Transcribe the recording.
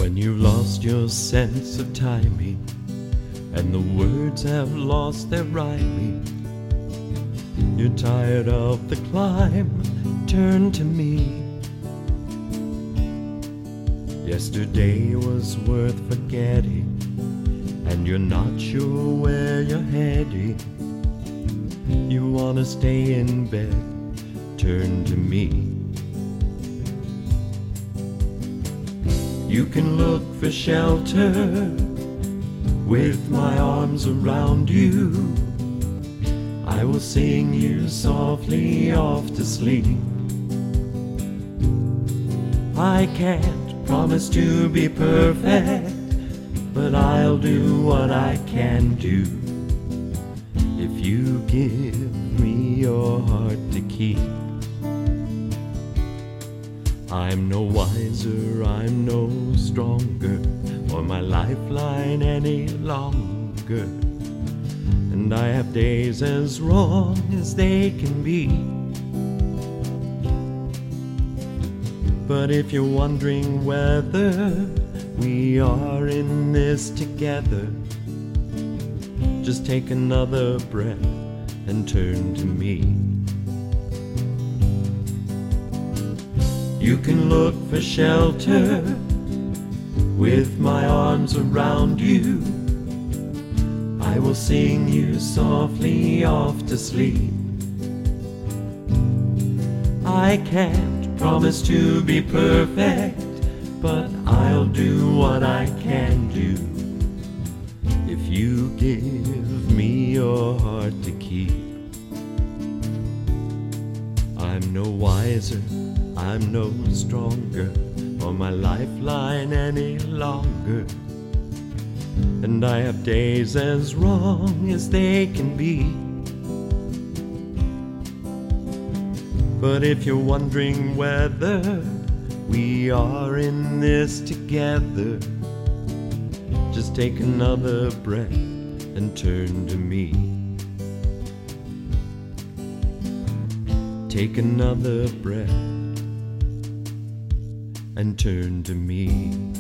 When you've lost your sense of timing and the words have lost their rhyming, you're tired of the climb, turn to me. Yesterday was worth forgetting, and you're not sure where you're heading. You wanna stay in bed, turn to me. You can look for shelter with my arms around you. I will sing you softly off to sleep. I can't promise to be perfect, but I'll do what I can do if you give me your heart to keep. I'm no wiser, I'm no stronger, or my lifeline any longer, and I have days as wrong as they can be. But if you're wondering whether we are in this together, just take another breath and turn to me. You can look for shelter with my arms around you. I will sing you softly off to sleep. I can't promise to be perfect, but I'll do what I can do if you give me your heart to keep. I'm no wiser, I'm no stronger, or my lifeline any longer, and I have days as wrong as they can be. But if you're wondering whether we are in this together, just take another breath and turn to me. Take another breath and turn to me.